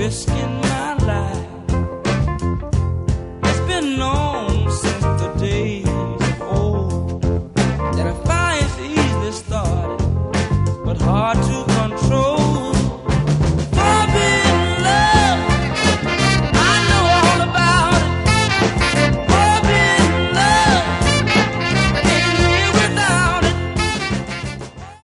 risk in my life. It's been known since the days of old that a fire's easily started, but hard to